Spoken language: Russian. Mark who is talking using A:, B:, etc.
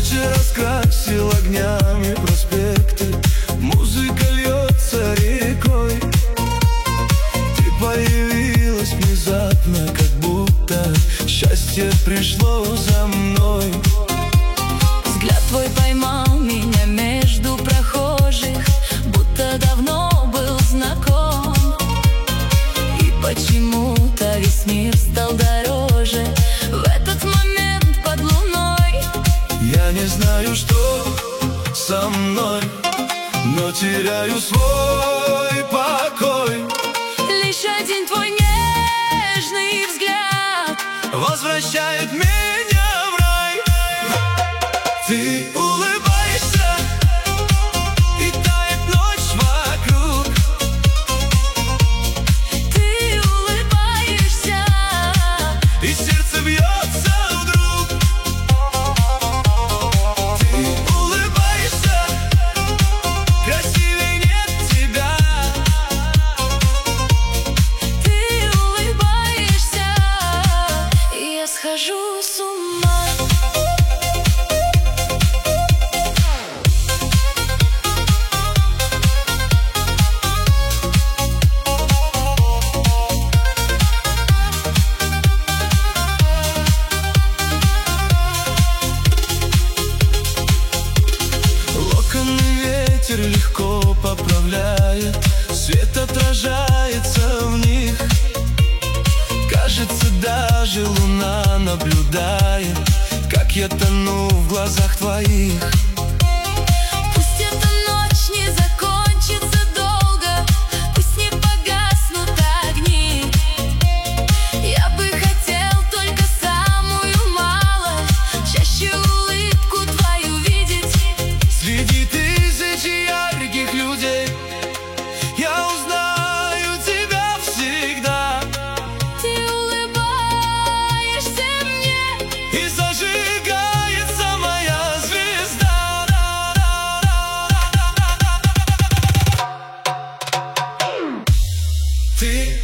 A: Вечер раскрасил огнями проспекты, музыка льется рекой. Ты появилась внезапно, как будто счастье пришло за мной.
B: Взгляд твой поймал меня между прохожих, будто давно был знаком. И почему-то весь мир стал дороже в этот момент под луной.
A: Я не знаю, что со мной, но теряю свой покой.
B: Лишь один твой нежный взгляд
A: возвращает меня в рай. Ты улыбаешься, и тает ночь вокруг.
B: Ты улыбаешься,
A: и сердце бьется вдруг. Ты улыбаешься, красивей нет тебя.
B: ты улыбаешься, и я схожу с ума.
A: Ветер легко поправляет, свет отражается в них. Кажется, даже луна наблюдает, как я тону в глазах твоих.
B: Пусть эта ночь не закончится долго, пусть не погаснут огни. Я бы хотел только самую малость, чаще улыбку твою видеть.
A: Среди тысячи ярких людей я узнаю тебя всегда.
B: Ты улыбаешься мне,
A: и зажигается моя звезда. Ты